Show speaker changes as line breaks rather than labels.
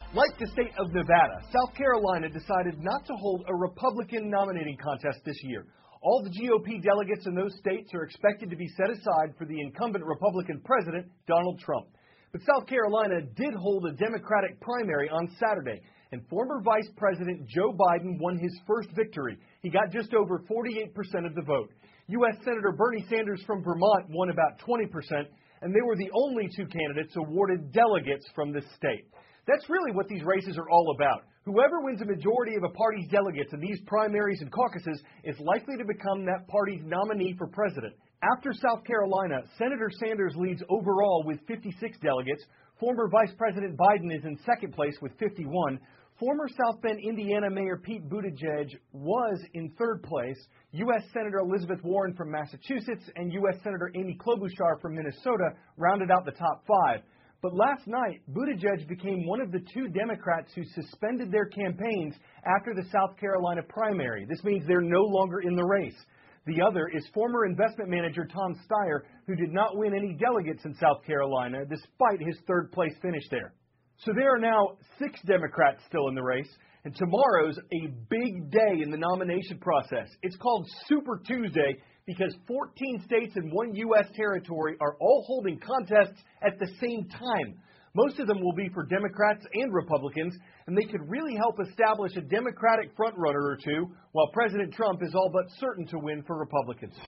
Like the state of Nevada, South Carolina decided not to hold a Republican nominating contest this year. All the GOP delegates in those states are expected to be set aside for the incumbent Republican president, Donald Trump. But South Carolina did hold a Democratic primary on Saturday, and former Vice President Joe Biden won his first victory. He got just over 48% of the vote. U.S. Senator Bernie Sanders from Vermont won about 20%, and they were the only two candidates awarded delegates from the state. That's really what these races are all about. Whoever wins a majority of a party's delegates in these primaries and caucuses is likely to become that party's nominee for president. After South Carolina, Senator Sanders leads overall with 56 delegates. Former Vice President Biden is in second place with 51. Former South Bend, Indiana Mayor Pete Buttigieg was in third place. U.S. Senator Elizabeth Warren from Massachusetts and U.S. Senator Amy Klobuchar from Minnesota rounded out the top five. But last night, Buttigieg became one of the two Democrats who suspended their campaigns after the South Carolina primary. This means they're no longer in the race. The other is former investment manager Tom Steyer, who did not win any delegates in South Carolina despite his third-place finish there. So there are now 6 Democrats still in the race, and tomorrow's a big day in the nomination process. It's called Super Tuesday because 14 states and 1 U.S. territory are all holding contests at the same time. Most of them will be for Democrats and Republicans, and they could really help establish a Democratic frontrunner or two, while President Trump is all but certain to win for Republicans.